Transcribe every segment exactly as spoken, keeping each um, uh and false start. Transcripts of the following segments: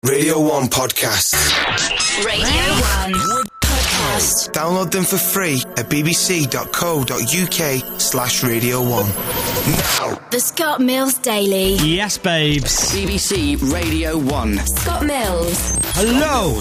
Radio one Podcast. Radio one Podcast. Download them for free at bbc.co.uk slash Radio one. Now. The Scott Mills Daily. Yes, babes. B B C Radio one. Scott Mills. Hello.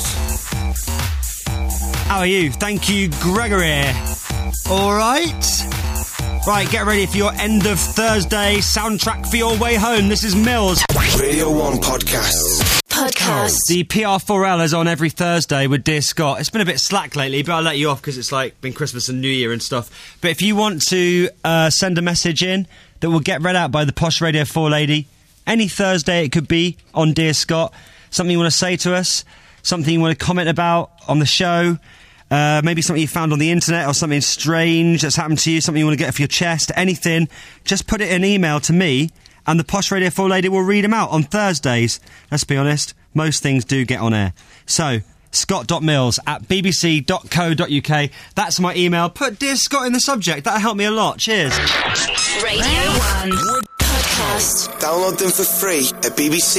How are you? Thank you, Gregory. All right. Right, get ready for your end of Thursday soundtrack for your way home. This is Mills. Radio one Podcast. Podcast. The P R four L is on every Thursday with Dear Scott. It's been a bit slack lately, but I'll let you off because it's like been Christmas and New Year and stuff. But if you want to uh, send a message in that will get read out by the Posh Radio four lady, any Thursday it could be on Dear Scott, something you want to say to us, something you want to comment about on the show, uh, maybe something you found on the internet or something strange that's happened to you, something you want to get off your chest, anything, just put it in an email to me and the Posh Radio four lady will read them out on Thursdays. Let's be honest, most things do get on air. So, scott.mills at bbc.co.uk. That's my email. Put Dear Scott in the subject. That'll help me a lot. Cheers. Radio one Podcast. Download them for free at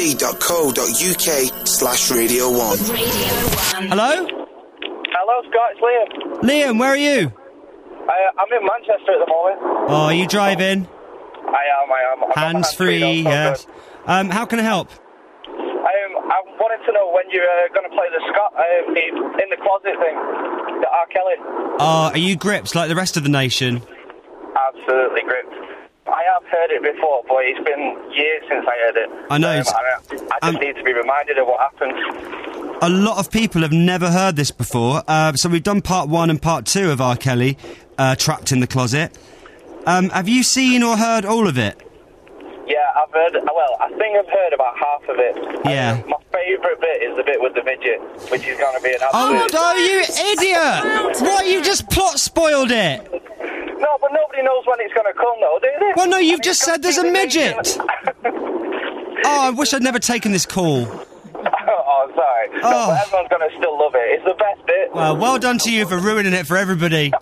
bbc.co.uk slash Radio one. Radio one. Hello? Hello, Scott, it's Liam. Liam, where are you? I, I'm in Manchester at the moment. Oh, are you driving? I am, I am. I'm Hands free, yes. Um, how can I help? Um, I wanted to know when you're uh, going to play the Scott um, the in the closet thing, the R. Kelly. Uh, are you gripped like the rest of the nation? Absolutely gripped. I have heard it before, but it's been years since I heard it. I know. Um, it's- I, I just um, need to be reminded of what happened. A lot of people have never heard this before. Uh, so we've done part one and part two of R. Kelly, uh, Trapped in the Closet. Um, have you seen or heard all of it? Yeah, I've heard. Well, I think I've heard about half of it. Yeah. Um, my favourite bit is the bit with the midget, which is going to be an Oh, absolute. no, you idiot! What, you just plot spoiled it? No, but nobody knows when it's going to come, though, do they? Well, no, you've I mean, just it's said gonna there's a be the midget. Oh, I wish I'd never taken this call. Oh, sorry. No, Oh. but everyone's going to still love it. It's the best bit. Well, well done to you for ruining it for everybody.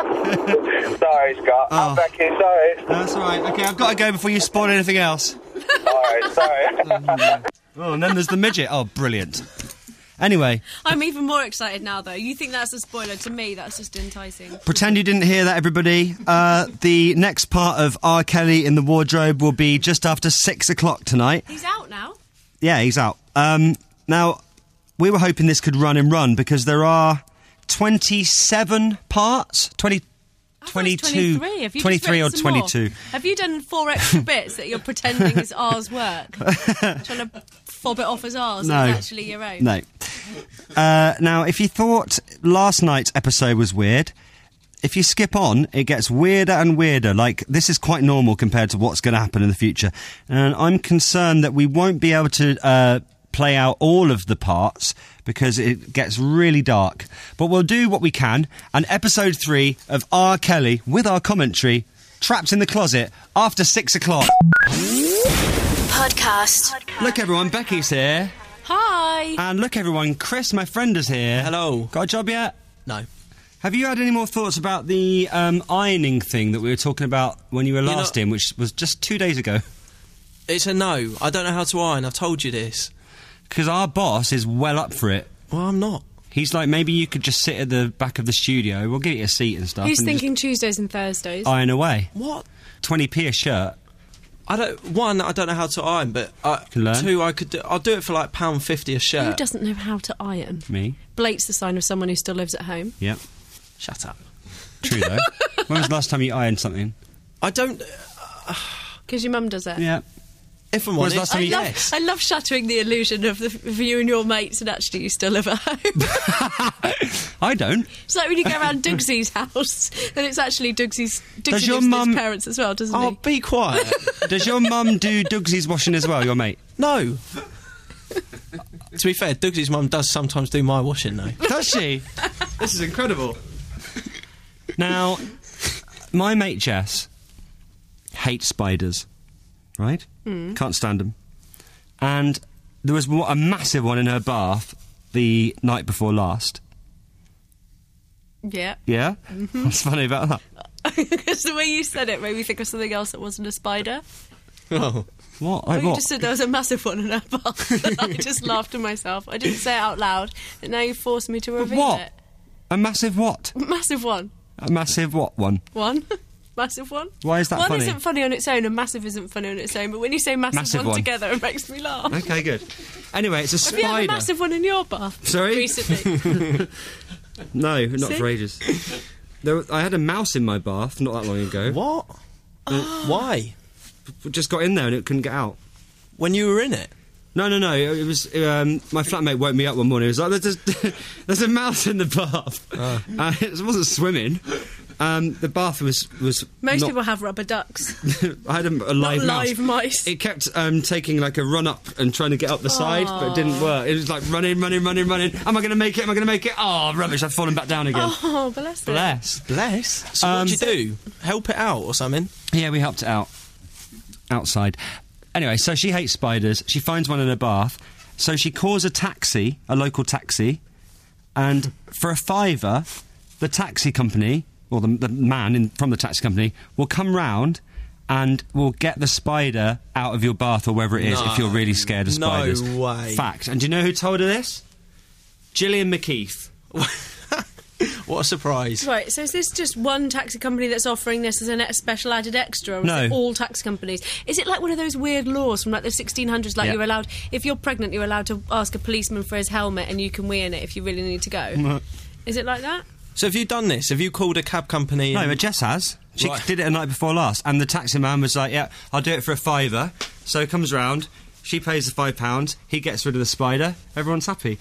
Sorry, Scott. Oh. I'm Becky. Sorry. That's all right. Okay, I've got to go before you spoil anything else. All right, sorry. Oh, and then there's the midget. Oh, brilliant. Anyway, I'm even more excited now, though. You think that's a spoiler? To me, that's just enticing. pretend you didn't hear that, everybody. Uh, the next part of R. Kelly in the Wardrobe will be just after six o'clock tonight. He's out now. Yeah, he's out. Um, now, we were hoping this could run and run because there are twenty-seven parts. twenty, I thought it was twenty-two. twenty-three. Have you twenty-three or just written some more? twenty-two. Have you done four extra bits that you're pretending is ours work? Trying to fob it off as ours No. and it's actually your own? No. Uh, now, if you thought last night's episode was weird, if you skip on, it gets weirder and weirder. Like, this is quite normal compared to what's going to happen in the future. And I'm concerned that we won't be able to uh, play out all of the parts because it gets really dark. But we'll do what we can. And episode three of R. Kelly, with our commentary, Trapped in the Closet, after six o'clock. Podcast. Look, everyone, Becky's here. Hi. And look, everyone, Chris, my friend, is here. Hello. Got a job yet? No. Have you had any more thoughts about the um, ironing thing that we were talking about when you were last know- in, which was just two days ago? It's a no. I don't know how to iron. I've told you this. Because our boss is well up for it. Well, I'm not. He's like, maybe you could just sit at the back of the studio, we'll get you a seat and stuff. Who's and thinking Tuesdays and Thursdays? just iron away. What? twenty p a shirt. I don't. One, I don't know how to iron, but I, Can learn. two, I could. Do, I'll do it for like pound fifty a Who shirt. doesn't know how to iron? Me. Blate's the sign of someone who still lives at home. Yep. Shut up. True, though. When was the last time you ironed something? I don't. Because your mum does it. Yeah. If I'm When was honest, the last time I you... love, yes. I love shattering the illusion of, the, of you and your mates and actually you still live at home. I don't. It's like when you go around Dougsy's house and it's actually Dougsy's, Does Dougsy your lives with mum- his parents as well, doesn't Oh, he? be quiet. Does your mum do Dougsy's washing as well, your mate? No. To be fair, Dougsy's mum does sometimes do my washing, though. Does she? This is incredible. Now, my mate Jess hates spiders, right? Mm. Can't stand them. And there was a massive one in her bath the night before last. Yeah. Yeah? Mm-hmm. What's funny about that? Because the way you said it made me think of something else that wasn't a spider. Oh. What? Oh, Like you what? just said there was a massive one in her bath. I just laughed to myself. I didn't say it out loud, and now you forced me to reveal What? it. A massive what? Massive one. A massive what one? One. Massive one. Why is that one funny? isn't funny on its own, and massive isn't funny on its own. But when you say massive, Massive one, one. together, it makes me laugh. Okay, good. Anyway, it's a Have you had a spider. massive one in your bath? Sorry? Recently. No, not See? for ages. There, I had a mouse in my bath not that long ago. What? Why? It just got in there and it couldn't get out. When you were in it? No, no, no. It was um, my flatmate woke me up one morning. He was like, "There's a, there's a mouse in the bath." Oh. Uh, it wasn't swimming. Um, the bath was was. Most not- people have rubber ducks. I had a, a live Not mouse. live mice. It kept um, taking like a run up and trying to get up the side, but it didn't work. It was like running, running, running, running. Am I going to make it? Am I going to make it? Oh, rubbish! I've fallen back down again. Oh, bless it. Bless. Bless. So Um, what'd you do? Help it out or something? Yeah, we helped it out outside. Anyway, so she hates spiders. She finds one in her bath. So she calls a taxi, a local taxi, and for a fiver, the taxi company, or the, the man in, from the taxi company, will come round and will get the spider out of your bath or wherever it is No. if you're really scared of No spiders. way. Fact. And do you know who told her this? Gillian McKeith. What a surprise. Right, so is this just one taxi company that's offering this as a net special added extra, or is No. it all taxi companies? Is it like one of those weird laws from like the sixteen hundreds, like Yeah. you're allowed, if you're pregnant, you're allowed to ask a policeman for his helmet and you can wee in it if you really need to go? Is it like that? So have you done this? Have you called a cab company? No, and- but Jess has. She Right. did it the night before last, and the taxi man was like, "Yeah, I'll do it for a fiver." So he comes round, she pays the five pounds, he gets rid of the spider, everyone's happy.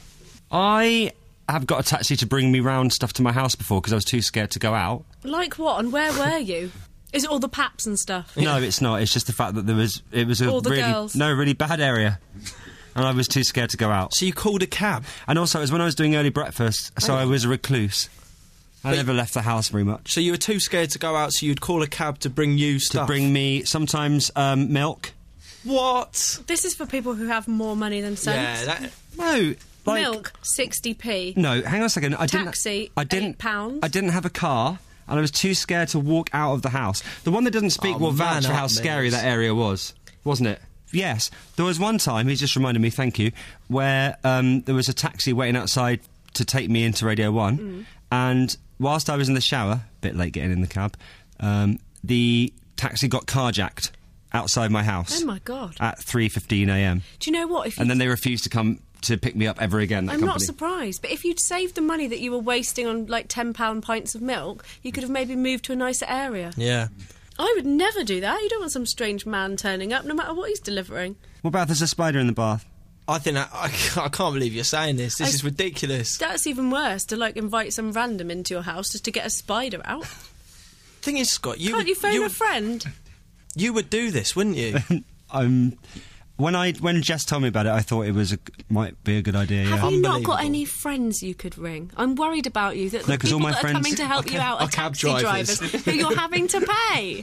I have got a taxi to bring me round stuff to my house before because I was too scared to go out. Like what? And where were you? Is it all the paps and stuff? No, it's not. It's just the fact that there was it was a All the really girls. no really bad area, and I was too scared to go out. So you called a cab? And also, it was when I was doing early breakfast, so I was a recluse. I But- never left the house very much. So you were too scared to go out, so you'd call a cab to bring you To stuff? bring me sometimes um, milk. What? This is for people who have more money than sense. Yeah, that... No, like Milk, sixty p. No, hang on a second. I Taxi, didn't. I didn't. eight pounds. I didn't have a car, and I was too scared to walk out of the house. The one that doesn't speak Oh, will man vouch for up, how scary Mills. that area was, wasn't it? Yes, there was one time. He just reminded me. Thank you. Where um, there was a taxi waiting outside to take me into Radio One, Mm. and whilst I was in the shower, a bit late getting in the cab, um, the taxi got carjacked outside my house Oh my god. at three fifteen a m, Do you know what? If you and then they refused to come to pick me up ever again. That I'm company. not surprised, but if you'd saved the money that you were wasting on like ten pound pints of milk, you could have maybe moved to a nicer area. Yeah. I would never do that. You don't want some strange man turning up, no matter what he's delivering. What about if there's a spider in the bath? I think that, I, I can't believe you're saying this. This I- is ridiculous. That's even worse, to like invite some random into your house just to get a spider out. Thing is, Scott, you Can't would, you phone you, a would, friend? you would do this, wouldn't you? Um, when I when Jess told me about it, I thought it was a, might be a good idea. Yeah. Have you not got Unbelievable. any friends you could ring? I'm worried about you. That No, the 'cause all people my that are friends- coming to help Are you ca- out are are cab taxi drivers. drivers who you're having to pay.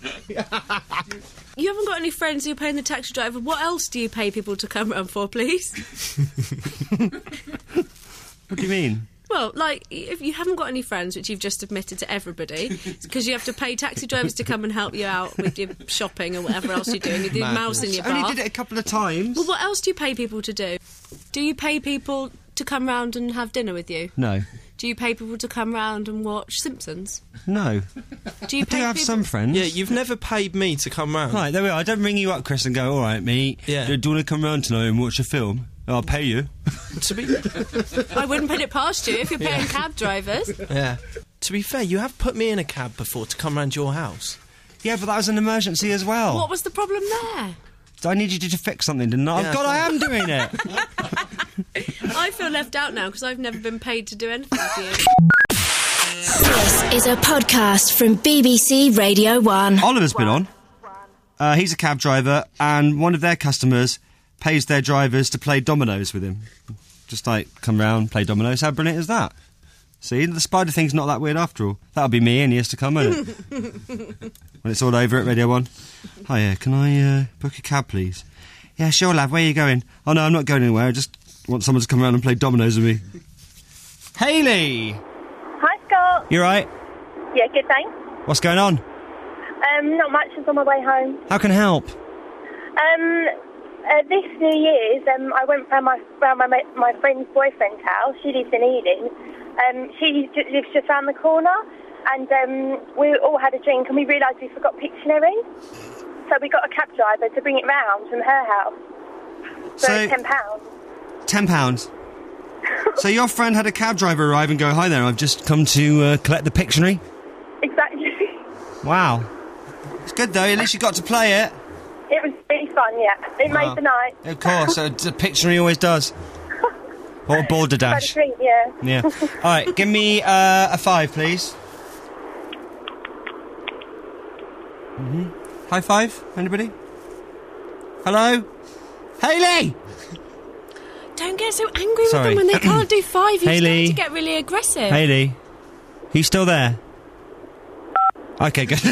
You haven't got any friends who are paying the taxi driver. What else do you pay people to come round for, please? What do you mean? Well, like, if you haven't got any friends, which you've just admitted to everybody, because you have to pay taxi drivers to come and help you out with your shopping or whatever else you're doing, with your mouse in your I only bath. did it a couple of times. Well, what else do you pay people to do? Do you pay people to come round and have dinner with you? No, Do you pay people to come round and watch Simpsons? no. Do you I pay do have people- some friends. Yeah, you've never paid me to come round. Right, there we are. I don't ring you up, Chris, and go, all right, mate, Yeah. do you want to come round tonight and watch a film? I'll pay you. To be, I wouldn't put it past you if you're paying cab drivers. yeah. To be fair, you have put me in a cab before to come round your house. Yeah, but that was an emergency as well. What was the problem there? I needed you to fix something, didn't I? Yeah, oh, God, I I am doing it. I feel left out now because I've never been paid to do anything for you. This is a podcast from B B C Radio one. Oliver's been on. Uh, he's a cab driver, and one of their customers pays their drivers to play dominoes with him. Just like, come round, play dominoes. How brilliant is that? See, the spider thing's not that weird after all. That'll be me in years to come, won't it? When it's all over at Radio one. Hiya, can I uh, book a cab, please? Yeah, sure, lad. Where are you going? Oh, no, I'm not going anywhere. I just want someone to come around and play dominoes with me. Hayley! Hi, Scott. You right? Yeah, good, thanks. What's going on? Um, not much, just on my way home. How can I help? Um, Uh, this New Year's, um, I went round my round my my friend's boyfriend's house. She lives in Ealing. Um, she j- lives just round the corner, and um, we all had a drink, and we realised we forgot Pictionary. So we got a cab driver to bring it round from her house for So- ten pounds. Ten pounds. So your friend had a cab driver arrive and go, "Hi there, I've just come to uh, collect the Pictionary." Exactly. Wow. It's good though. At least you got to play it. It was really fun. Yeah, it Wow. made the night. Of course, a, a Pictionary always does. Or a Border Had a Dash. drink, yeah. Yeah. All right, give me uh, a five, please. Mm-hmm. High five, anybody? Hello? Hayley! Don't get so angry with Sorry. them when they can't do five. You're Hayley. starting to get really aggressive. Hayley? Are you still there? Okay, good.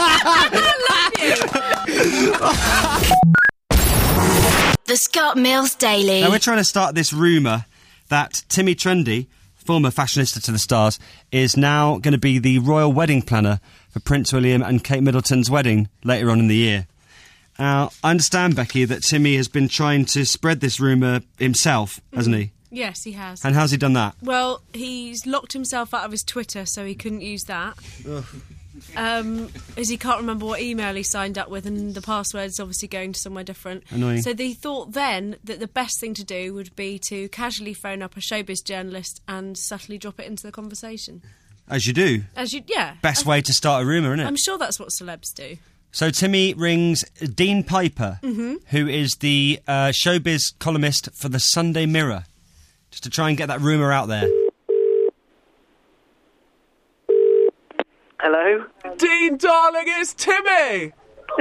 The Scott Mills Daily. Now, we're trying to start this rumour that Timmy Trendy, former fashionista to the stars, is now going to be the royal wedding planner for Prince William and Kate Middleton's wedding later on in the year. Now, I understand, Becky, that Timmy has been trying to spread this rumour himself, hasn't he? Yes, he has. And how's he done that? Well, he's locked himself out of his Twitter, so he couldn't use that. Um, as he can't remember what email he signed up with, and the password's obviously going to somewhere different. Annoying. So they thought then that the best thing to do would be to casually phone up a showbiz journalist and subtly drop it into the conversation. As you do. As you, yeah. Best way to start a rumour, isn't it? I'm sure that's what celebs do. So Timmy rings Dean Piper, Mm-hmm. who is the uh, showbiz columnist for the Sunday Mirror, just to try and get that rumour out there. Hello? Dean, darling, it's Timmy!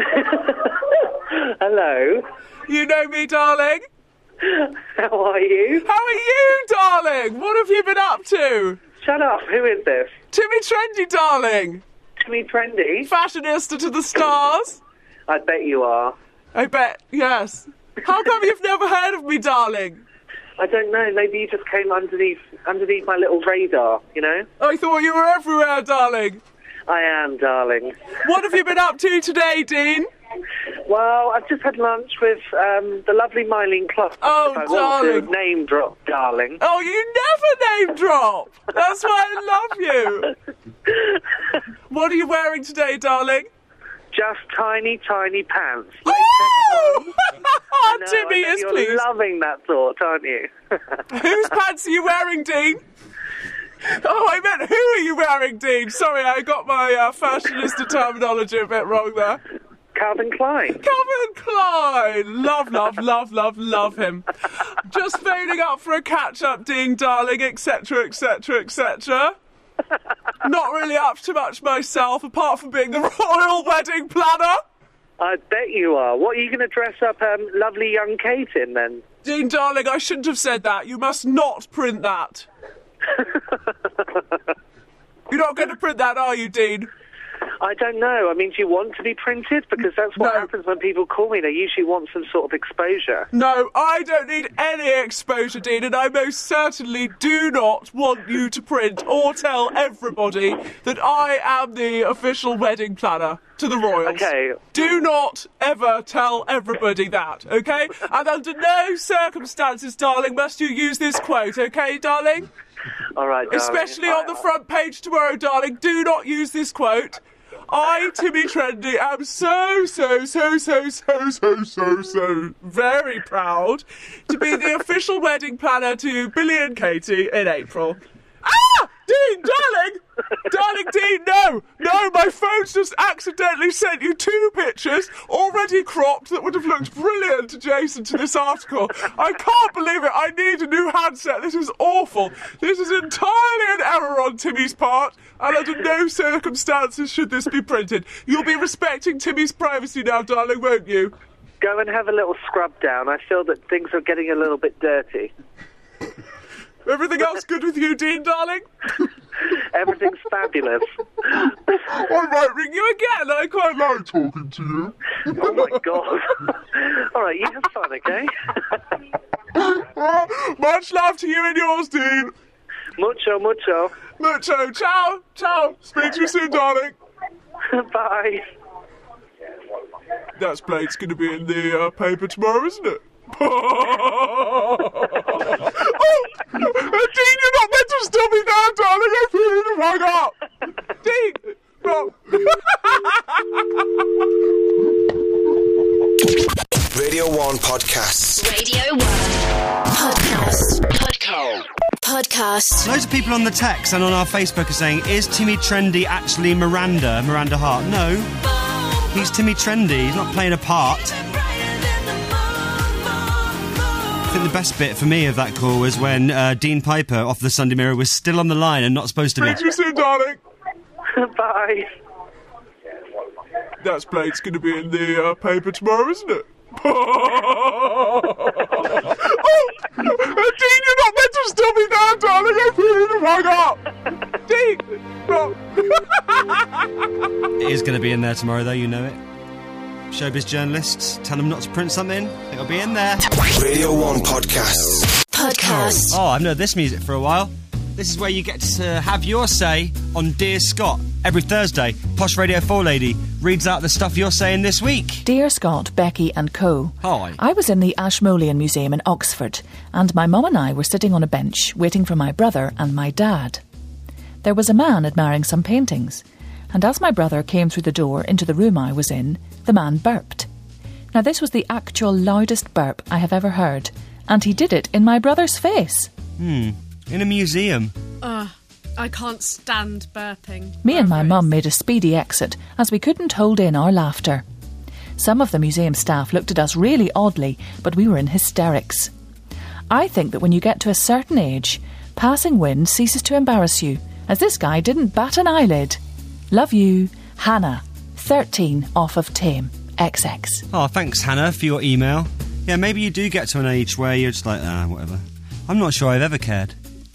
Hello? You know me, darling? How are you? How are you, darling? What have you been up to? Shut up, who is this? Timmy Trendy, darling! Timmy Trendy? Fashionista to the stars? I bet you are. I bet, yes. How come you've never heard of me, darling? I don't know, maybe you just came underneath underneath my little radar, you know? I thought you were everywhere, darling. I am, darling. What have you been up to today, Dean? Well, I've just had lunch with um, the lovely Mylene Clark. Oh, I darling. want to name drop, darling. Oh, you never name drop. That's why I love you. What are you wearing today, darling? Just tiny, tiny pants. Oh! I know, Timmy I bet is you're pleased. loving that thought, aren't you? Whose pants are you wearing, Dean? Oh, I meant who are you wearing, Dean? Sorry, I got my uh, fashionista terminology a bit wrong there. Calvin Klein. Calvin Klein! Love, love, love, love, love him. Just phoning up for a catch-up, Dean, darling, et cetera, et cetera, et cetera. Not really up to much myself, apart from being the royal wedding planner. I bet you are. What are you going to dress up um, lovely young Kate in, then? Dean, darling, I shouldn't have said that. You must not print that. You're not going to print that, are you, Dean? I don't know. I mean, do you want to be printed? Because that's what No. happens when people call me. They usually want some sort of exposure. No, I don't need any exposure, Dean, and I most certainly do not want you to print or tell everybody that I am the official wedding planner to the royals. Okay. Do not ever tell everybody that, okay? And under no circumstances, darling, must you use this quote, okay, darling? All right, darling. Especially on the front page tomorrow, darling, do not use this quote. I, Timmy Trendy, am so, so, so, so, so, so, so, so very proud to be the official wedding planner to Billy and Katie in April. Ah! Dean, darling! Darling Dean, no! No, my phone's just accidentally sent you two pictures, already cropped, that would have looked brilliant adjacent to this article. I can't believe it. I need a new handset. This is awful. This is entirely an error on Timmy's part, and under no circumstances should this be printed. You'll be respecting Timmy's privacy now, darling, won't you? Go and have a little scrub down. I feel that things are getting a little bit dirty. Everything else good with you, Dean, darling? Everything's fabulous. I might ring you again. I quite like talking to you. Oh, my God. All right, you have fun, okay? Much love to you and yours, Dean. Mucho, mucho. Mucho. Ciao. Ciao. Speak to you soon, darling. Bye. That blade's going to be in the uh, paper tomorrow, isn't it? Oh, Dean, you're not meant to stop me now, darling. I feel you to hang up. Dean, no. Radio one Podcasts. Radio one Podcast. Podcast. Podcast. Loads of people on the text and on our Facebook are saying, is Timmy Trendy actually Miranda, Miranda Hart? No. He's Timmy Trendy. He's not playing a part. I think the best bit for me of that call was when uh, Dean Piper off the Sunday Mirror was still on the line and not supposed to be. Speak to you soon, darling. Bye. That blade's going to be in the uh, paper tomorrow, isn't it? Oh, Dean, you're not meant to stop me now, darling. I feel you to hang up. Dean, no. It is going to be in there tomorrow, though, you know it. Showbiz journalists, tell them not to print something. It'll be in there. Radio one Podcasts. Podcast. Oh, I've known this music for a while. This is where you get to have your say on Dear Scott. Every Thursday, Posh Radio four lady reads out the stuff you're saying this week. Dear Scott, Becky and co. Hi. I was in the Ashmolean Museum in Oxford, and my mum and I were sitting on a bench waiting for my brother and my dad. There was a man admiring some paintings, and as my brother came through the door into the room I was in, the man burped. Now this was the actual loudest burp I have ever heard, and he did it in my brother's face. Hmm. In a museum. Ugh, I can't stand burping. Me and my mum made a speedy exit as we couldn't hold in our laughter. Some of the museum staff looked at us really oddly, but we were in hysterics. I think that when you get to a certain age, passing wind ceases to embarrass you, as this guy didn't bat an eyelid. Love you, Hannah, thirteen off of Tame, X X. Oh, thanks, Hannah, for your email. Yeah, maybe you do get to an age where you're just like, ah, whatever. I'm not sure I've ever cared.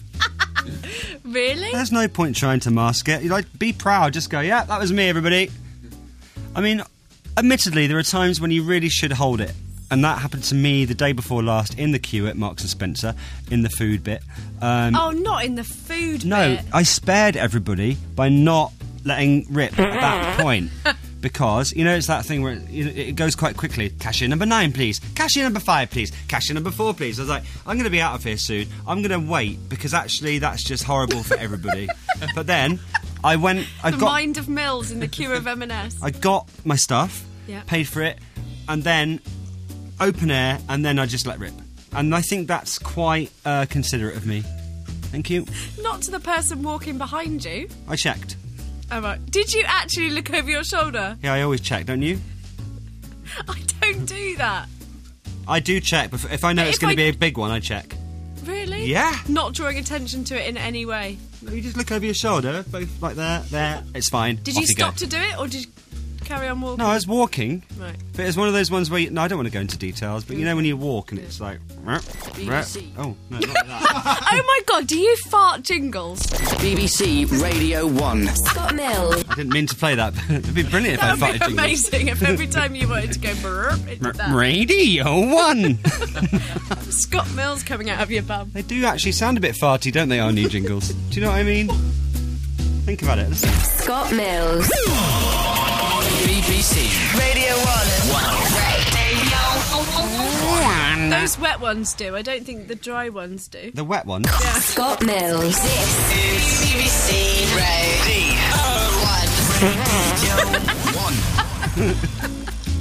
Really? There's no point trying to mask it. You like, be proud. Just go, yeah, that was me, everybody. I mean, admittedly, there are times when you really should hold it. And that happened to me the day before last in the queue at Marks and Spencer, in the food bit. Um, oh, not in the food no, bit. I spared everybody by not letting rip at that point. Because, you know, it's that thing where it, it goes quite quickly. Cashier number nine, please. Cashier number five, please. Cashier number four, please. I was like, I'm going to be out of here soon. I'm going to wait, because actually that's just horrible for everybody. But then, I went... I the got, mind of Mills in the queue of M and S. I got my stuff, yeah. paid for it, and then open air, and then I just let rip. And I think that's quite uh, considerate of me. Thank you. Not to the person walking behind you. I checked. Oh, right. Did you actually look over your shoulder? Yeah, I always check, don't you? I don't do that. I do check, but if I know But it's if going I- to be a big one, I check. Really? Yeah. Not drawing attention to it in any way. You just look over your shoulder, both like there, there. It's fine. Did Off you stop go. to do it, or did you carry on walking? No, I was walking. Right. But it's one of those ones where you, no, I don't want to go into details. But you know when you walk and it's like, rah, rah. Oh no, not like that. Oh my god, do you fart jingles? B B C Radio one. Scott Mill. I didn't mean to play that. It'd be brilliant if I That would farted be jingles. amazing if every time you wanted to go burp, it did that. Radio one. Scott Mills coming out of your bum. They do actually sound a bit farty, don't they? Our new jingles. Do you know what I mean? Think about it. Listen. Scott Mills. B B C Radio one. Those wet ones do. I don't think the dry ones do. The wet one. Yeah. Scott Mills. This is B B C Radio one.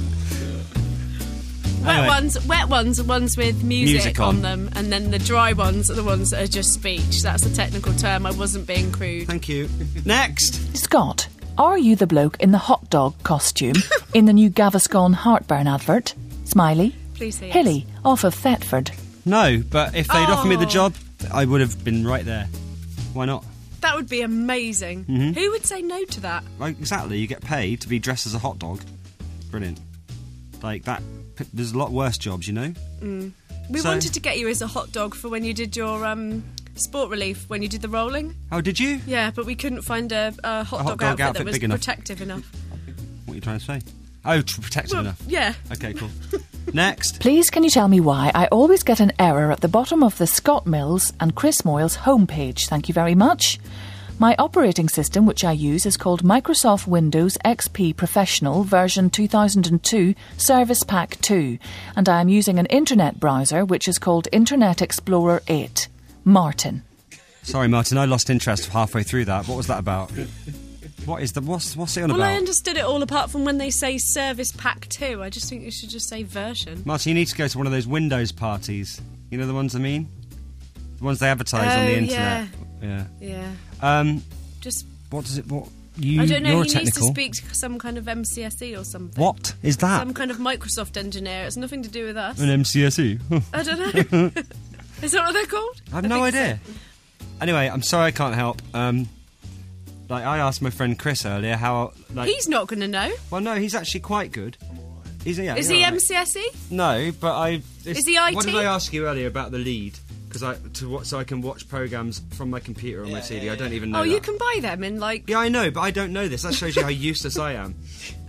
Wet Anyway. ones, wet ones are ones with music, Music on. on. them, and then the dry ones are the ones that are just speech. That's the technical term. I wasn't being crude. Thank you. Next. Scott, are you the bloke in the hot dog costume in the new Gaviscon Heartburn advert? Smiley? Please say yes. Hilly, off of Thetford. No, but if they'd offered me the Oh. job, I would have been right there. Why not? That would be amazing. Mhm. Who would say no to that? Like, exactly. You get paid to be dressed as a hot dog. Brilliant. Like that. There's a lot worse jobs, you know. Mm. We So- wanted to get you as a hot dog for when you did your um, sport relief, when you did the rolling. Oh, did you? Yeah, but we couldn't find a, a hot, A hot dog, dog outfit, outfit that was big enough. protective enough. What are you trying to say? Oh, to protect Well, enough. yeah. Okay, cool. Next. Please can you tell me why I always get an error at the bottom of the Scott Mills and Chris Moyles homepage? Thank you very much. My operating system, which I use, is called Microsoft Windows X P Professional version two thousand two Service Pack two, and I am using an internet browser which is called Internet Explorer eight. Martin. Sorry, Martin, I lost interest halfway through that. What was that about? What is the what's what's it on well, about? I understood it all apart from when they say Service Pack two. I just think you should just say version. Martin, you need to go to one of those Windows parties. You know the ones I mean? The ones they advertise oh, on the internet. Yeah. Yeah. Yeah. Um, just. What does it? What you? I don't know. You're He technical. needs to speak to some kind of M C S E or something. What is that? Some kind of Microsoft engineer. It's nothing to do with us. An M C S E. I don't know. Is that what they're called? I have no think idea. so. Anyway, I'm sorry I can't help. Um, like I asked my friend Chris earlier how. Like, He's not going to know. well, no, he's actually quite good. He's yeah. Is he's he all right. M C S E? No, but I. it's- Is he I T? What did I ask you earlier about the lead? Because I to what so I can watch programs from my computer on my C D. I don't even know. Oh, you that. can buy them in like. Yeah, I know, but I don't know this. That shows you how useless I am.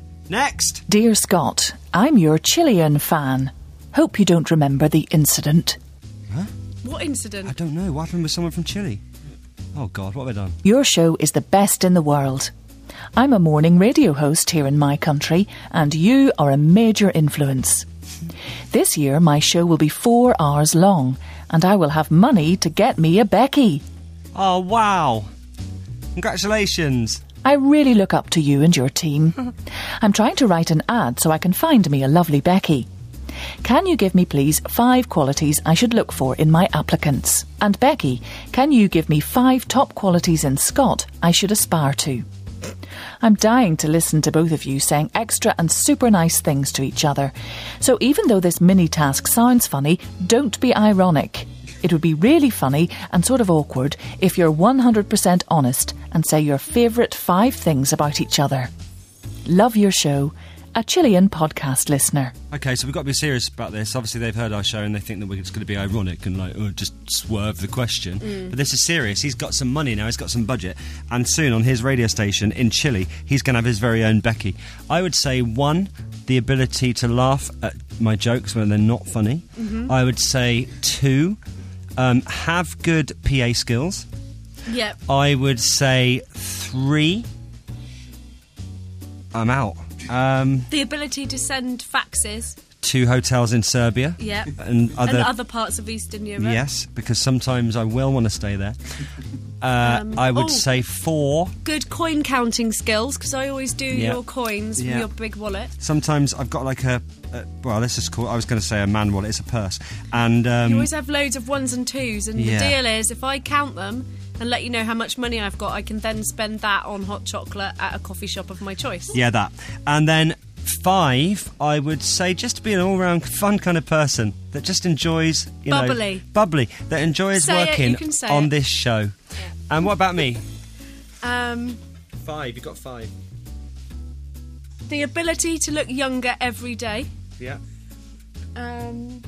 Next. Dear Scott, I'm your Chilean fan. Hope you don't remember the incident. What incident? I don't know. What happened with someone from Chile? Oh, God, what have I done? Your show is the best in the world. I'm a morning radio host here in my country, and you are a major influence. This year, my show will be four hours long, and I will have money to get me a Becky. Oh, wow. Congratulations. I really look up to you and your team. I'm trying to write an ad so I can find me a lovely Becky. Can you give me, please, five qualities I should look for in my applicants? And Becky, can you give me five top qualities in Scott I should aspire to? I'm dying to listen to both of you saying extra and super nice things to each other. So even though this mini task sounds funny, don't be ironic. It would be really funny and sort of awkward if you're one hundred percent honest and say your favourite five things about each other. Love your show. A Chilean podcast listener. Okay, so we've got to be serious about this. Obviously, they've heard our show and they think that we're just going to be ironic and like, oh, just swerve the question. Mm. But this is serious. He's got some money now. He's got some budget, and soon on his radio station in Chile, he's going to have his very own Becky. I would say one, the ability to laugh at my jokes when they're not funny. Mhm. I would say two, um, have good P A skills. Yep. I would say three. I'm out. Um, The ability to send faxes. two hotels in Serbia. Yep. And other, and other parts of Eastern Europe. yes, because sometimes I will want to stay there. Uh, Um, I would oh. say four. Good coin counting skills, because I always do Yeah. your coins Yeah. from your big wallet. Sometimes I've got like a, a well, this is cool. I was going to say a man wallet. It's a purse, and um, You always have loads of ones and twos, and yeah. the deal is, if I count them and let you know how much money I've got, I can then spend that on hot chocolate at a coffee shop of my choice. yeah, that, and then five. I would say just to be an all-round fun kind of person that just enjoys, you Bubbly. know, bubbly, that enjoys Say it, working you can say on it. this show. And what about me? Um, Five. You got five. the ability to look younger every day. Yeah. Um,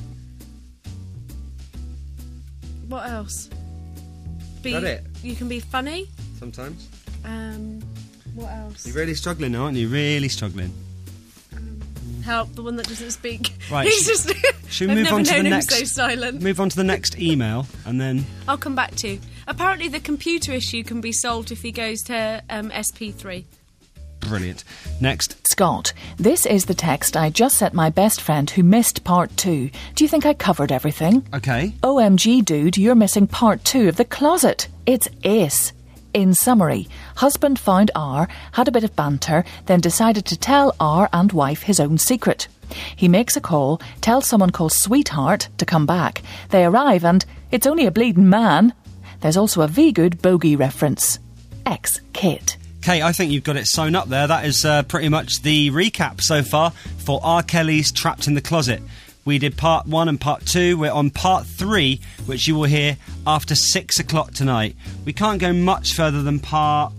what else? Be, That it? You can be funny. Sometimes. Um, what else? You're really struggling, aren't you? Really struggling. Help, the one that doesn't speak. Right, He's should- just. Should I've we move never on to known the him next? so silent. Move on to the next email, and then I'll come back to. Apparently, the computer issue can be solved if he goes to um, S P three. brilliant. Next. Scott, this is the text I just sent my best friend who missed part two. Do you think I covered everything? Okay. O M G, dude, you're missing part two of The Closet. It's ace. In summary, husband found R, had a bit of banter, then decided to tell R and wife his own secret. He makes a call, tells someone called Sweetheart to come back. They arrive and it's only a bleeding man. There's also a V-Good bogey reference. Ex-Kit. Kate, I think you've got it sewn up there. That is uh, pretty much the recap so far for R. Kelly's Trapped in the Closet. We did part one and part two. We're on part three, which you will hear after six o'clock tonight. We can't go much further than part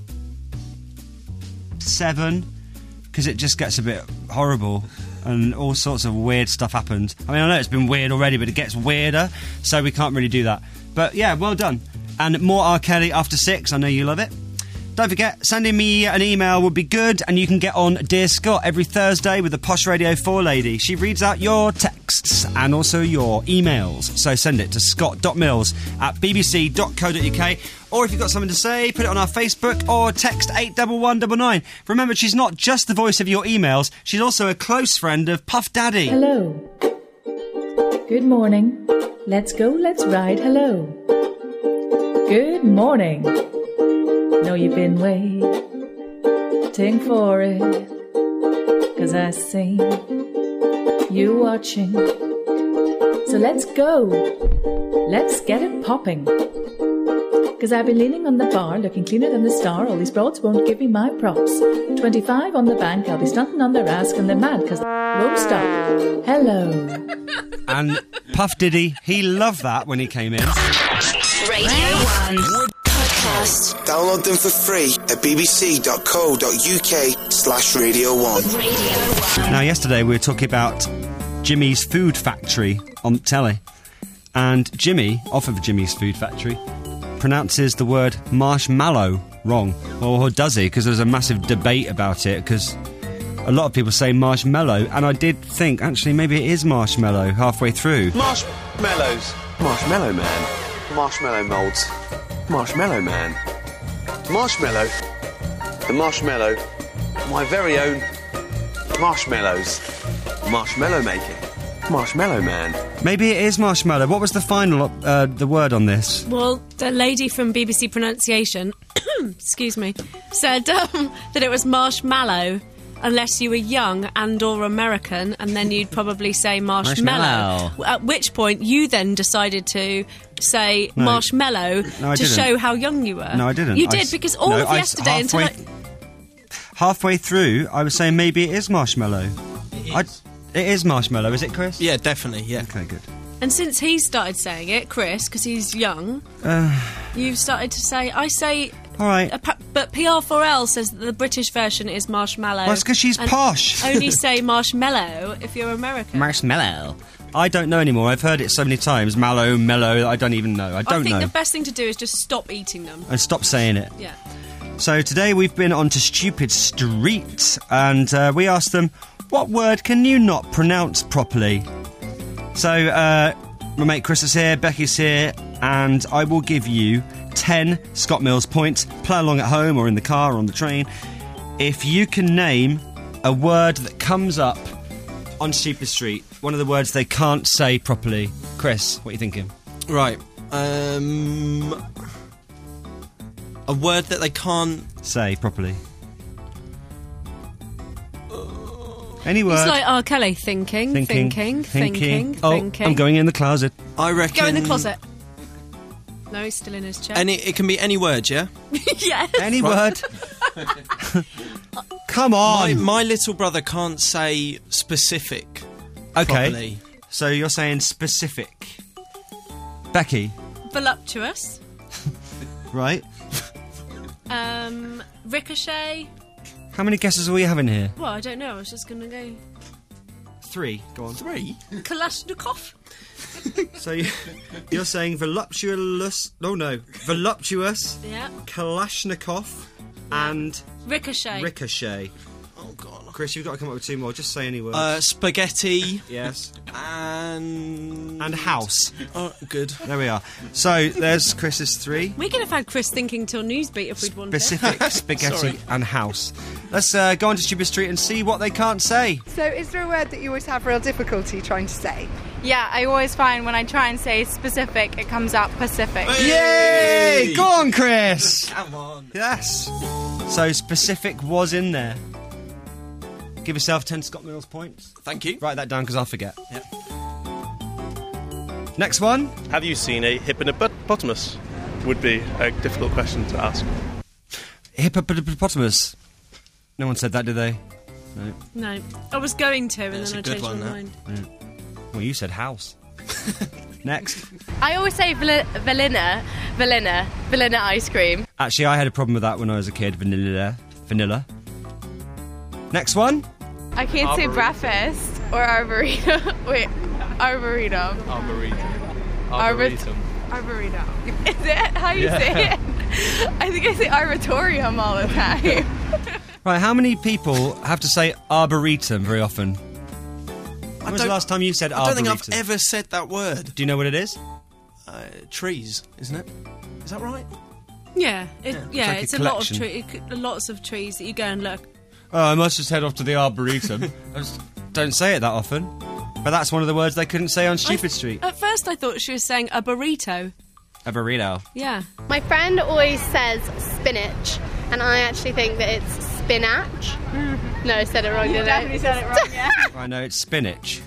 seven because it just gets a bit horrible and all sorts of weird stuff happens. I mean, I know it's been weird already, but it gets weirder, so we can't really do that. But yeah, well done. And more R. Kelly after six. I know you love it. Don't forget, sending me an email would be good, and you can get on Dear Scott every Thursday with the Posh Radio four lady. She reads out your texts and also your emails. So send it to scott.mills at bbc.co.uk. Or if you've got something to say, put it on our Facebook or text eight one one nine nine. Remember, she's not just the voice of your emails, she's also a close friend of Puff Daddy. Hello. Good morning. Let's go, let's ride. Hello. Good morning. Know you've been waiting for it, 'cause I see you watching. So let's go. Let's get it popping. 'Cause I've been leaning on the bar, looking cleaner than the star. All these broads won't give me my props. twenty-five on the bank, I'll be stunting on their ass, and they're mad 'cause they won't stop. Hello. And Puff Diddy, he loved that when he came in. Radio one Podcast. Download them for free at bbc.co.uk slash Radio one. Radio one. Now, yesterday we were talking about Jimmy's Food Factory on telly. And Jimmy, off of Jimmy's Food Factory, pronounces the word marshmallow wrong. Or does he? Because there was a massive debate about it, because a lot of people say marshmallow, and I did think, actually, maybe it is marshmallow halfway through. Marshmallows. Marshmallow Man. Marshmallow moulds. Marshmallow Man. Marshmallow. The marshmallow. My very own marshmallows. Marshmallow making. Marshmallow Man. Maybe it is marshmallow. What was the final, uh, the word on this? Well, the lady from B B C Pronunciation, excuse me, said um, that it was marshmallow unless you were young and or American, and then you'd probably say marshmallow. Marshmallow. At which point you then decided to say No. marshmallow No, I to didn't. show how young you were. No, I didn't. You I did, s- because all no, of I s- yesterday until... halfway- I- Halfway through, I was saying maybe it is marshmallow. I, it is marshmallow, is it, Chris? Yeah, definitely, yeah. Okay, good. And since he started saying it, Chris, because he's young, Uh, you've started to say... I say... all right. Uh, pa- but P R four L says that the British version is marshmallow. Well, it's 'cause she's and posh. Only say marshmallow if you're American. Marshmallow. I don't know anymore. I've heard it so many times. Mallow, mellow. I don't even know. I I don't think know. the best thing to do is just stop eating them. And stop saying it. Yeah. So today we've been on to Stupid Street, and uh, we asked them, what word can you not pronounce properly? So uh, my mate Chris is here, Becky's here, and I will give you ten Scott Mills points. Play along at home or in the car or on the train if you can name a word that comes up on Stupid Street, one of the words they can't say properly. Chris, what are you thinking? Right. Um... A word that they can't... Say properly. Any word. It's like R. Kelly, thinking, Thinking, thinking, thinking. thinking, Oh, thinking. I'm going in the closet. I reckon... Go in the closet. No, he's still in his chair. Any, it can be any word, yeah? Yes. Any word. Come on. My, my little brother can't say specific Okay. properly. So you're saying specific. Becky, Voluptuous. right? Um, ricochet. How many guesses are we having here? Well, I don't know. I was just going to go. Three. Go on. Three? Kalashnikov. So you, you're saying voluptuous. No, no. Voluptuous, Yeah. Kalashnikov, and Ricochet. ricochet. Oh, God. Chris, you've got to come up with two more. Just say any word. Uh, spaghetti yes. and... And house. Oh, good. There we are. So there's Chris's three. We could have had Chris thinking till Newsbeat if we'd wanted. Specific, spaghetti, Sorry. and house. Let's uh, go on to Stupid Street and see what they can't say. So is there a word that you always have real difficulty trying to say? Yeah, I always find when I try and say specific, it comes out Pacific. Yay! Go on, Chris! Come on. Yes. So specific was in there. Give yourself ten Scott Mills points. Thank you. Write that down because I'll forget. Yep. Next one. Have you seen a hippopotamus? Would be a difficult question to ask. Hippopotamus. No one said that, did they? No. No. I was going to, and That's then a I good changed one, my that. mind. Yeah. Well, you said house. Next. I always say val- vanilla, vanilla, vanilla ice cream. Actually, I had a problem with that when I was a kid. Vanilla. Vanilla. Next one. I can't say breakfast or arboretum. Wait, arboretum. Arboretum. Arbor- Arboretum. Arboretum. Is that how you Yeah. say it? I think I say arboretum all the time. Right, how many people have to say arboretum very often? When was the last time you said I don't arboretum? think I've ever said that word. Do you know what it is? Uh, trees, isn't it? Is that right? Yeah, it, Yeah. yeah, It's it's, like a a lot of collection. tre- lots of trees that you go and look. Oh, I must just head off to the arboretum. I just don't say it that often. But that's one of the words they couldn't say on Stupid Street. At first, I thought she was saying a burrito. A burrito. Yeah. My friend always says spinach, and I actually think that it's spinach. No, I said it wrong, You didn't definitely I? said it wrong, yeah. I know, it's spinach.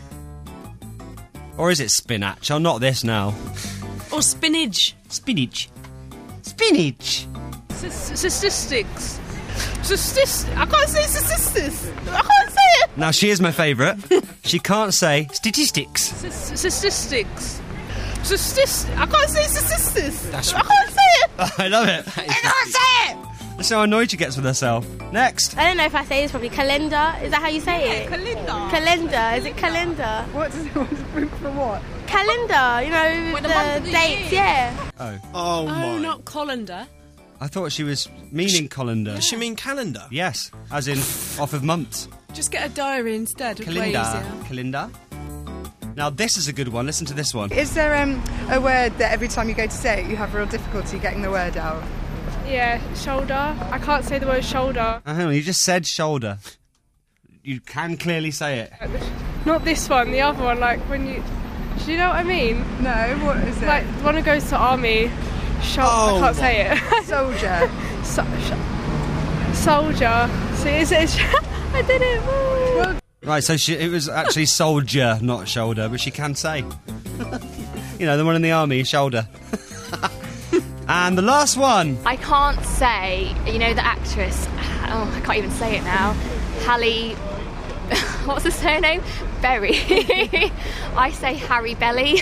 Or is it spinach? Oh, not this now. Or spinach. Spinach. Spinach. Statistics. Statistics. I can't say statistics. I can't say it. Now, she is my favourite. She can't say statistics. Statistics. Statistics. I can't say statistics. That's I can't say it. I love it. I can't say it. That's how annoyed she gets with herself. Next. I don't know if I say this properly. Calendar? Is that how you say it? Calendar. Calendar. Is it calendar? What does it want to print for what? Calendar. You know, With the month of the the dates, year. yeah. Oh. Oh, Oh, not colander. I thought she was meaning colander. Does she mean calendar? Yes, as in off of months. Just get a diary instead. It's way Calendar. easier. Calendar. Now, this is a good one. Listen to this one. Is there um, a word that every time you go to say it, you have real difficulty getting the word out? Yeah, shoulder. I can't say the word shoulder. Oh, hang on, you just said shoulder. You can clearly say it. Not this one, the other one, like when you... Do you know what I mean? No, what is it? Like, the one who goes to army. Shol- Oh, I can't say it. Soldier. so- sh- soldier. So is it... I did it. Woo. Right, so she, it was actually soldier, not shoulder, but she can say. You know, the one in the army, shoulder. And the last one. I can't say, you know, the actress, oh, I can't even say it now, Halle, what's the surname? Berry. I say Harry Belly.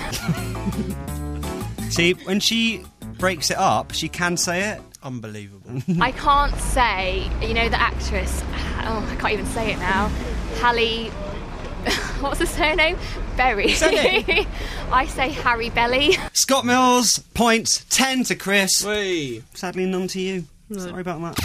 See, when she breaks it up, she can say it. Unbelievable. I can't say, you know, the actress, oh, I can't even say it now, Halle, what's the surname? Berry. I say Harry Belly. Scott Mills, points, ten to Chris. Whee. Sadly, none to you. Sorry about that.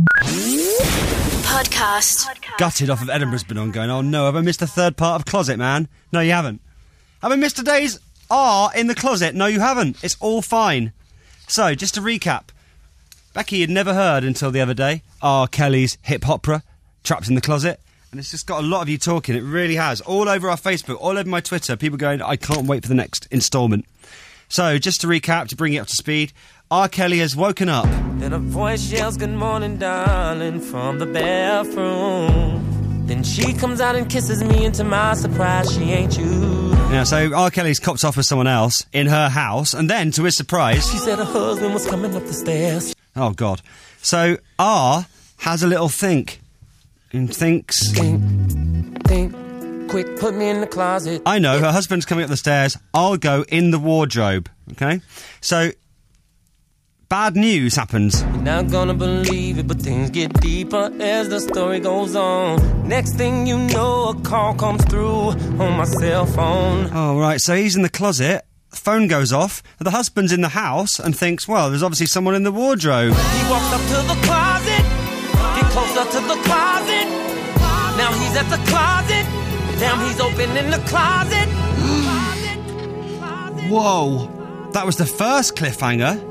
Podcast. Gutted off of Edinburgh's been on going, oh no, have I missed the third part of Closet Man? No, you haven't. Have I missed today's R in the closet? No, you haven't. It's all fine. So, just to recap. Becky had never heard until the other day R. Kelly's hip opera, Trapped in the Closet. And it's just got a lot of you talking. It really has. All over our Facebook, all over my Twitter, people going, I can't wait for the next instalment. So, just to recap, to bring you up to speed, R. Kelly has woken up. Then a voice yells, good morning, darling, from the bathroom. Then she comes out and kisses me, and to my surprise, she ain't you. Yeah, so R. Kelly's copped off with someone else in her house, and then, to his surprise... She said her husband was coming up the stairs. Oh, God. So, R has a little think. And thinks... Think, think, quick, put me in the closet. I know, her husband's coming up the stairs. I'll go in the wardrobe. Okay? So, bad news happens. You're not gonna believe it, but things get deeper as the story goes on. Next thing you know, a call comes through on my cell phone. Oh, right, so he's in the closet. The phone goes off. The husband's in the house and thinks, well, there's obviously someone in the wardrobe. He walks up to the closet, get closer to the closet. Now he's at the closet. Damn, he's opening the closet. Whoa. That was the first cliffhanger.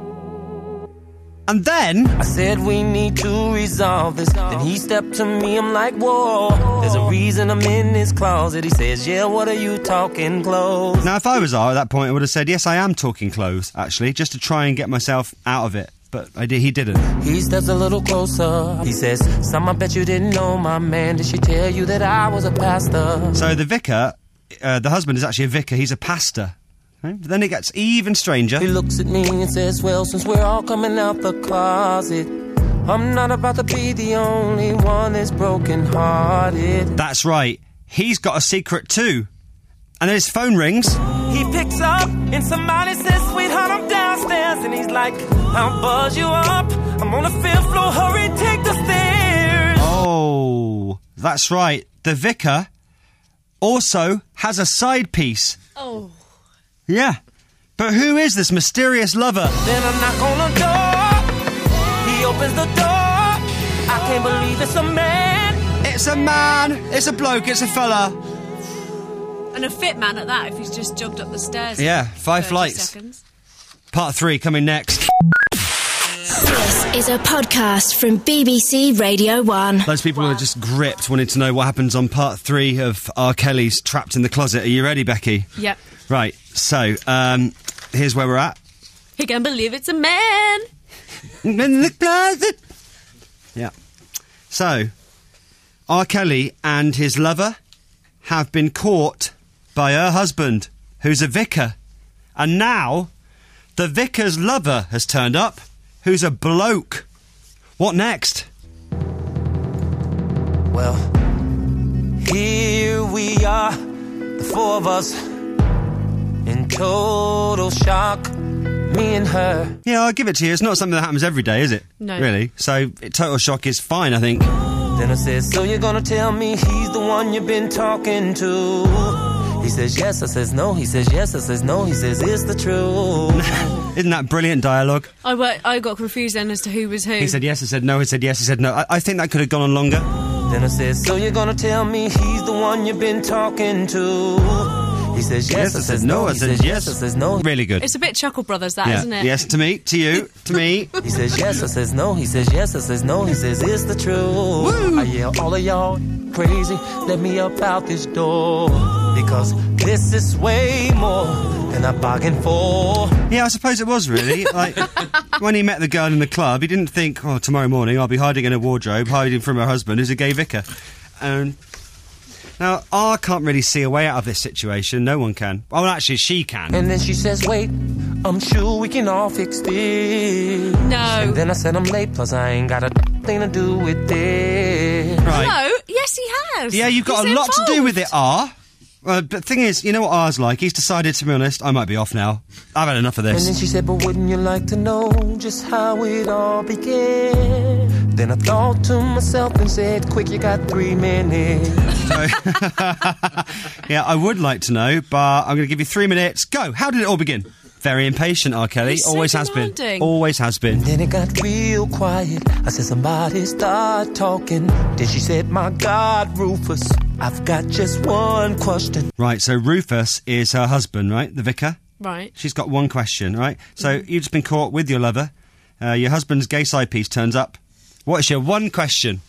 And then... I said we need to resolve this. Then he stepped to me, I'm like, whoa. There's a reason I'm in this closet. He says, yeah, what are you talking clothes? Now, if I was R at that point, I would have said, yes, I am talking clothes, actually, just to try and get myself out of it. But I did, he didn't. He steps a little closer. He says, Sam, I bet you didn't know my man. Did she tell you that I was a pastor? So the vicar, uh, the husband is actually a vicar. He's a pastor. Okay? But then it gets even stranger. He looks at me and says, well, since we're all coming out the closet, I'm not about to be the only one that's broken-hearted. That's right. He's got a secret too. And then his phone rings. He picks up and somebody says, sweetheart, I'm downstairs. And he's like, I'll buzz you up. I'm on the fifth floor, hurry, take the stairs. Oh, that's right. The vicar also has a side piece. Oh. Yeah. But who is this mysterious lover? Then I knock on the door. he opens the door. I can't believe it's a man. It's a man. It's a bloke. It's a fella. And a fit man at that, if he's just jogged up the stairs. Yeah, in five thirty flights. Seconds. Part three coming next. This is a podcast from B B C Radio one. Those people are just gripped, wanting to know what happens on part three of R. Kelly's Trapped in the Closet. Are you ready, Becky? Yep. Right, so, um, here's where we're at. He can't believe it's a man. In the closet. Yeah. So, R. Kelly and his lover have been caught by her husband, who's a vicar. And now, the vicar's lover has turned up, who's a bloke. What next? Well, here we are, the four of us, in total shock, me and her. Yeah, I'll give it to you. It's not something that happens every day, is it? No. Really? So, it, total shock is fine, I think. Then I said, so you're gonna tell me he's the one you've been talking to? He says yes, I says no. He says yes, I says no. He says it's the truth. Isn't that brilliant dialogue? I, wor- I got confused then as to who was who. He said yes, I said no, he said yes, he said no. I, I think that could have gone on longer. Then I said, so you're gonna tell me he's the one you've been talking to? He says yes, I says no. I He says says yes, I says no. Really good. It's a bit Chuckle Brothers, that, Yeah. isn't it? Yes, to me, to you, to me. He says yes, I says no. He says yes, I says no. He says it's the truth. Woo! I yell, all of y'all crazy, let me up out this door, because this is way more than I bargained for. Yeah, I suppose it was really. Like, when he met the girl in the club, he didn't think, oh, tomorrow morning I'll be hiding in a wardrobe, hiding from her husband, who's a gay vicar. And now, I can't really see a way out of this situation. No one can. Well, actually, she can. And then she says, wait, I'm sure we can all fix this. No. And then I said, I'm late, plus I ain't got a thing to do with this. Right. No, yes he has. Yeah, you've got He's a lot to do involved. with it, R. Uh, but the thing is, you know what R's like? He's decided, to be honest, I might be off now. I've had enough of And then this. she said, but wouldn't you like to know just how it all began? Then I thought to myself and said, quick, you got three minutes. So, yeah, I would like to know, but I'm going to give you three minutes. Go! How did it all begin? Very impatient, R. Kelly. He's so Always has been. demanding. Always has been. Then it got real quiet. I said, somebody start talking. Then she said, my God, Rufus, I've got just one question. Right, so Rufus is her husband, right? The vicar? Right. She's got one question, right? So you've just been caught with your lover. Uh, your husband's gay side piece turns up. What is your one question?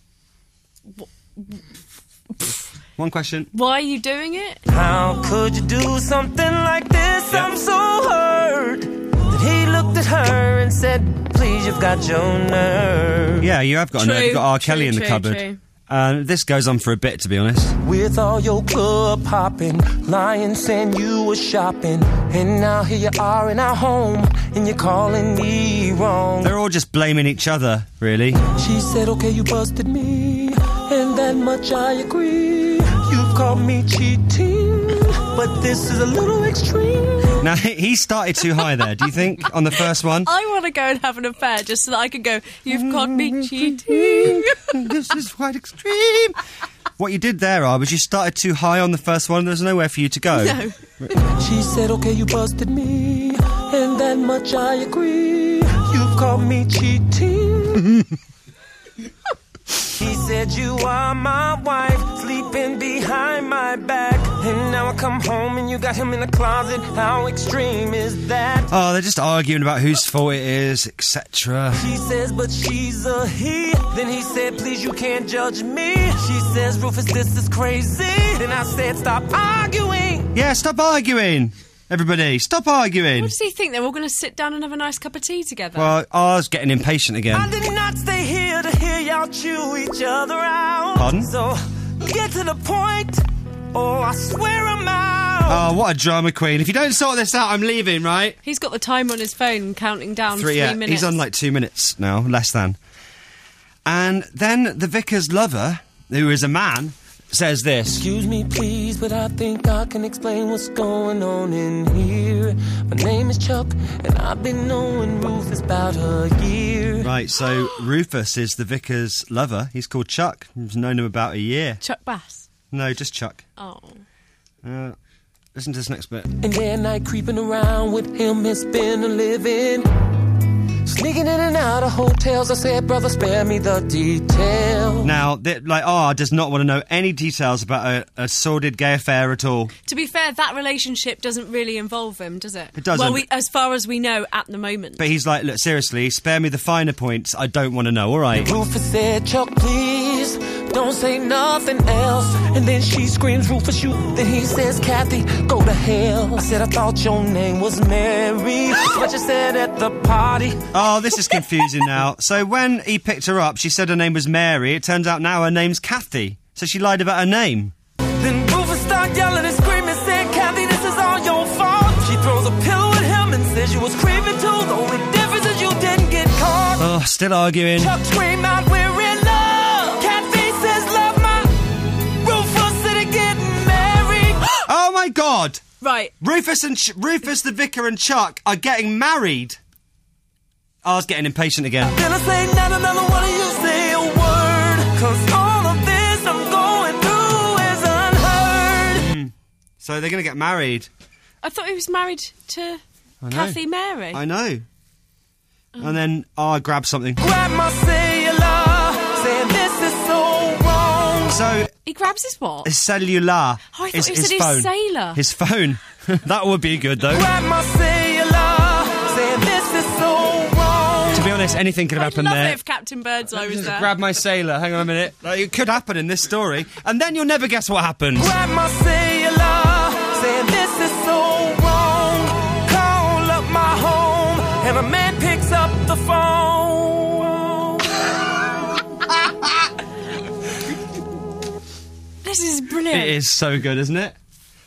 One question. Why are you doing it? How could you do something like this? I'm so hurt. Then he looked at her and said, please, you've got your nerve. Yeah, you have got True, a nerve. You've got R. true, Kelly in the true, cupboard. true. Uh, this goes on for a bit, to be honest. With all your club hopping, lying saying you were shopping, and now here you are in our home, and you're calling me wrong. They're all just blaming each other, really. She said, okay, you busted me, and that much I agree. You've caught me cheating, but this is a little extreme. Now, he started too high there, do you think, on the first one? I want to go and have an affair just so that I can go, you've caught me cheating. This is quite extreme. What you did there, R, was you started too high on the first one. There's nowhere for you to go. No. She said, okay, you busted me, and that much I agree. You've caught me cheating. He said, you are my wife, sleeping behind my back. And now I come home and you got him in the closet. How extreme is that? Oh, they're just arguing about whose fault it is, et cetera. She says, but she's a he. Then he said, please, you can't judge me. She says, Rufus, this is crazy. Then I said, stop arguing. Yeah, stop arguing. Everybody, stop arguing. What does he think? They're all going to sit down and have a nice cup of tea together? Well, R's getting impatient again. I did not stay here to hear y'all chew each other out. Pardon? So, get to the point, or I swear I'm out. Oh, what a drama queen. If you don't sort this out, I'm leaving, right? He's got the time on his phone counting down three, Three, yeah, minutes. he's on like two minutes now, less than. And then the vicar's lover, who is a man, says this. Excuse me, please, but I think I can explain what's going on in here. My name is Chuck, and I've been knowing Rufus about a year. Right, so Rufus is the vicar's lover. He's called Chuck. He's known him about a year. Chuck Bass. No, just Chuck. Oh. Uh, listen to this next bit. And then night creeping around with him has been a living. Sneaking Sneaking in and out of hotels. I said, brother, spare me the details. Now, th- like, R does not want to know any details about a, a sordid gay affair at all. To be fair, that relationship doesn't really involve him, does it? It doesn't. Well, we, as far as we know at the moment. But he's like, look, seriously, spare me the finer points. I don't want to know, all right? Rufus said, Chuck, please, don't say nothing else. And then she screams, Rufus, you. Then he says, Kathy, go to hell. I said, I thought your name was Mary. That's what you said at the party. Oh, this is confusing now. So when he picked her up, she said her name was Mary. It turns out now her name's Kathy. So she lied about her name. Then Rufus started yelling and screaming, saying, Kathy, this is all your fault. She throws a pillow at him and says you was creeping too. The only difference is you didn't get caught. Oh, still arguing. Chuck screamed out, we're in love. Kathy says, love my. Rufus said, getting married. Oh my God! Right. Rufus and Ch- Rufus the Vicar and Chuck are getting married. I was getting impatient again. Then I say not another one of you say a word. Cause all of this I'm going through is unheard. Mm. So they're going to get married. I thought he was married to I know. Kathy Mary. I know. And then I grabbed something. Grab my sailor, saying this is so wrong. So He grabs his what? his cellular. Oh, I thought his, he his said his phone. sailor. His phone. That would be good though. Grab my sailor, saying this is so wrong. To be honest, anything could have I'd happened love there. it if Captain Birdseye was there. Grab my sailor. Hang on a minute. Like, it could happen in this story, and then you'll never guess what happened. Grab my sailor, saying this is so wrong. Call up my home, and a man picks up the phone. This is brilliant. It is so good, isn't it?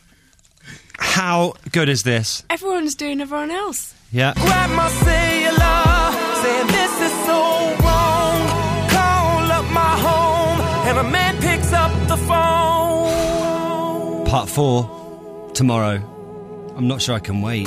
How good is this? Everyone's doing everyone else. Yeah. Grab my sailor, saying this is so wrong. Call up my home, and a man picks up the phone. Part four tomorrow. I'm not sure I can wait.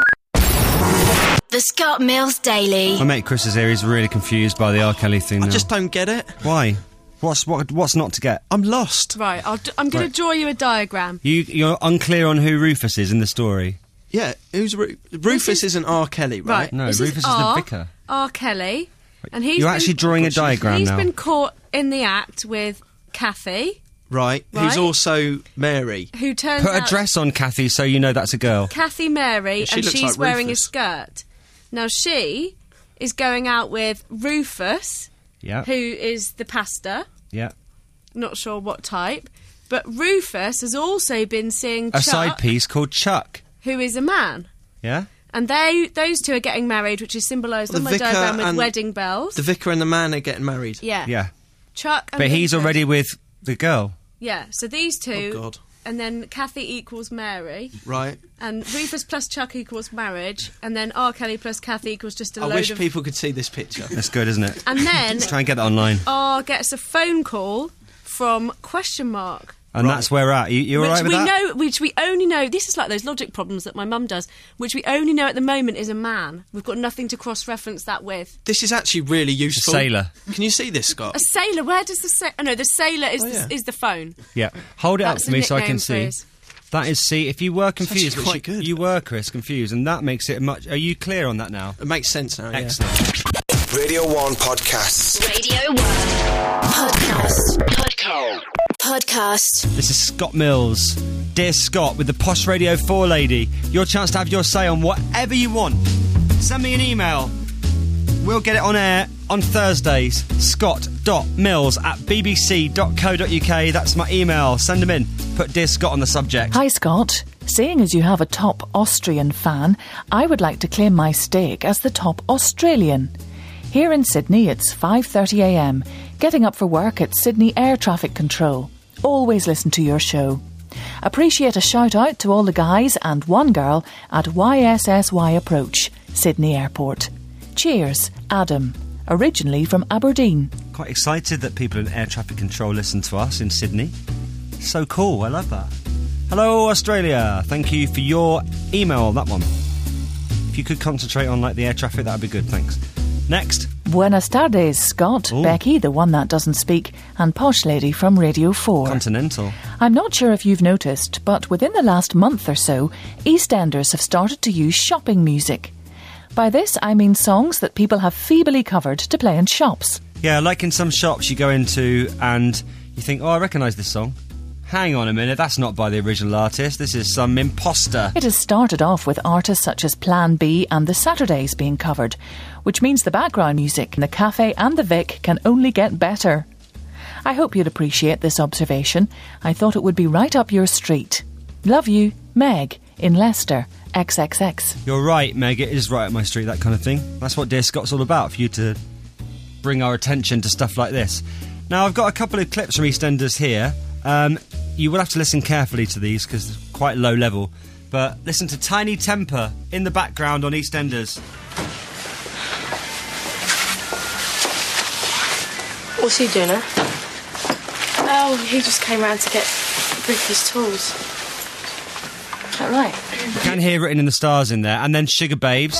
The Scott Mills Daily. My mate Chris is here. He's really confused by the R. Kelly thing now. I just don't get it. Why? What's what? What's not to get? I'm lost. Right, I'll d- I'm going Right. to draw you a diagram. You you're unclear on who Rufus is in the story. Yeah, who's Ru- Rufus? Isn't R. Kelly, right? Right. No, This Rufus is, R, the vicar. R. Kelly. And he's You're been- actually drawing a diagram He's now. been caught in the act with Kathy, Right. Right. Who's also Mary? who turns Put a out... dress on Kathy so you know that's a girl. Kathy Mary, Yeah, she and looks she's like wearing Rufus. a skirt. Now, she is going out with Rufus, Yeah. who is the pastor. Yeah. Not sure what type. But Rufus has also been seeing A Chuck, side piece called Chuck. who is a man. Yeah. And they, those two are getting married, which is symbolised Well, on the my vicar diagram with and wedding bells. The vicar and the man are getting married. Yeah. Yeah. Chuck and But he's Rufus. already with the girl. Yeah, so these two... Oh, God. And then Kathy equals Mary. Right. And Rufus plus Chuck equals marriage. And then R. Kelly plus Kathy equals just a I load wish of... people could see this picture. That's good, isn't it? And then Let's try and get that online. R gets a phone call from question mark. And that's where we're at. You, you all which right with we that? know, which we only know. This is like those logic problems that my mum does, which we only know at the moment is a man. We've got nothing to cross-reference that with. This is actually really useful. sailor. Can you see this, Scott? A sailor. Where does the sailor? Oh, no, the sailor is Oh, yeah. the, is the phone. Yeah. Hold it That's up for a me so I nickname can for see. his- That is, see, if you were confused, actually which quite you, good. you were, Chris, confused, and that makes it much... Are you clear on that now? It makes sense now, yeah. Excellent. Radio one Podcasts. Radio one. Podcast. Podcast. Podcast. This is Scott Mills. Dear Scott, with the Posh Radio four lady, your chance to have your say on whatever you want. Send me an email. We'll get it on air on Thursdays. Scott.mills at bbc.co.uk. That's my email. Send them in. Put Dear Scott on the subject. Hi, Scott. Seeing as you have a top Austrian fan, I would like to claim my stake as the top Australian. Here in Sydney, it's five thirty a m, getting up for work at Sydney Air Traffic Control. Always listen to your show. Appreciate a shout out to all the guys and one girl at Y S S Y Approach, Sydney Airport. Cheers, Adam, originally from Aberdeen. Quite excited that people in air traffic control listen to us in Sydney. So cool, I love that. Hello, Australia. Thank you for your email, that one. If you could concentrate on like the air traffic, that would be good, thanks. Next. Buenas tardes, Scott, Ooh. Becky, the one that doesn't speak, and Posh Lady from Radio four. Continental. I'm not sure if you've noticed, but within the last month or so, EastEnders have started to use shopping music. By this, I mean songs that people have feebly covered to play in shops. Yeah, like in some shops you go into and you think, oh, I recognise this song. Hang on a minute, that's not by the original artist, this is some imposter. It has started off with artists such as Plan B and The Saturdays being covered, which means the background music in the Cafe and the Vic can only get better. I hope you'd appreciate this observation. I thought it would be right up your street. Love you, Meg, in Leicester, X X X. You're right, Meg, it is right up my street, that kind of thing. That's what Dear Scott's all about, for you to bring our attention to stuff like this. Now, I've got a couple of clips from EastEnders here. Um, you will have to listen carefully to these because they're quite low level. But listen to Tiny Temper in the background on EastEnders. What's he doing, huh? Oh, he just came round to get Ricky's tools. Is that right? You can hear Written in the Stars in there. And then Sugar Babes.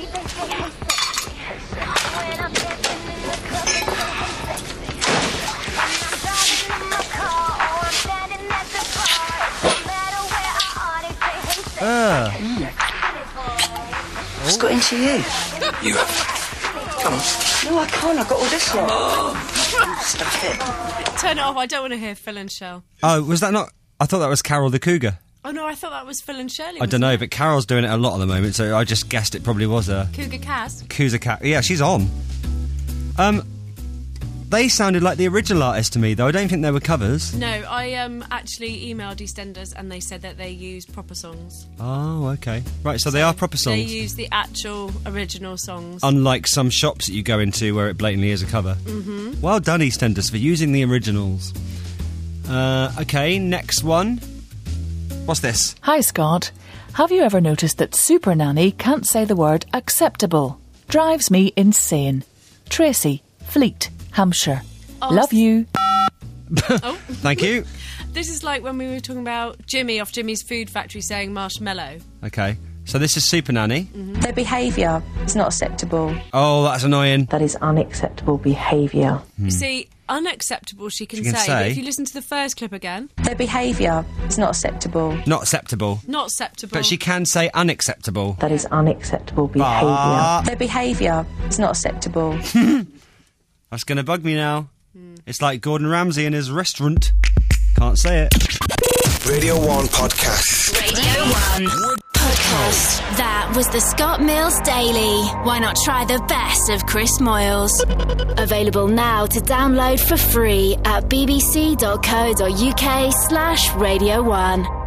Ah. Mm. What's got into you? You have. Come on. No, I can't. I've got all this lot. Stuck it. Turn it off. I don't want to hear Phil and Shell. Oh, was that not... I thought that was Carol the Cougar. Oh, no, I thought that was Phil and Shirley. I don't know, but Carol's doing it a lot at the moment, so I just guessed it probably was a... Cougar Kaz. Cougar Cat. Yeah, she's on. Um... They sounded like the original artist to me, though. I don't think they were covers. No, I um, actually emailed EastEnders and they said that they use proper songs. Oh, okay. Right, so, so they are proper songs. They use the actual original songs. Unlike some shops that you go into where it blatantly is a cover. Mm-hmm. Well done, EastEnders, for using the originals. Uh, okay, next one. What's this? Hi, Scott. Have you ever noticed that Super Nanny can't say the word acceptable? Drives me insane. Tracy, Fleet, Hampshire. Oh, Love you. Oh. Thank you. This is like when we were talking about Jimmy off Jimmy's Food Factory saying marshmallow. Okay, so this is Super Nanny. Mm-hmm. Their behaviour is not acceptable. Oh, that's annoying. That is unacceptable behaviour. Hmm. You see, unacceptable she can, She can say, say. but if you listen to the first clip again... Their behaviour is not acceptable. Not acceptable. Not acceptable. But she can say unacceptable. That is unacceptable behaviour. Ah. Their behaviour is not acceptable. That's going to bug me now. Mm. It's like Gordon Ramsay in his restaurant. Can't say it. Radio one Podcast. Radio one Podcast. That was the Scott Mills Daily. Why not try the best of Chris Moyles? Available now to download for free at bbc.co.uk slash Radio one.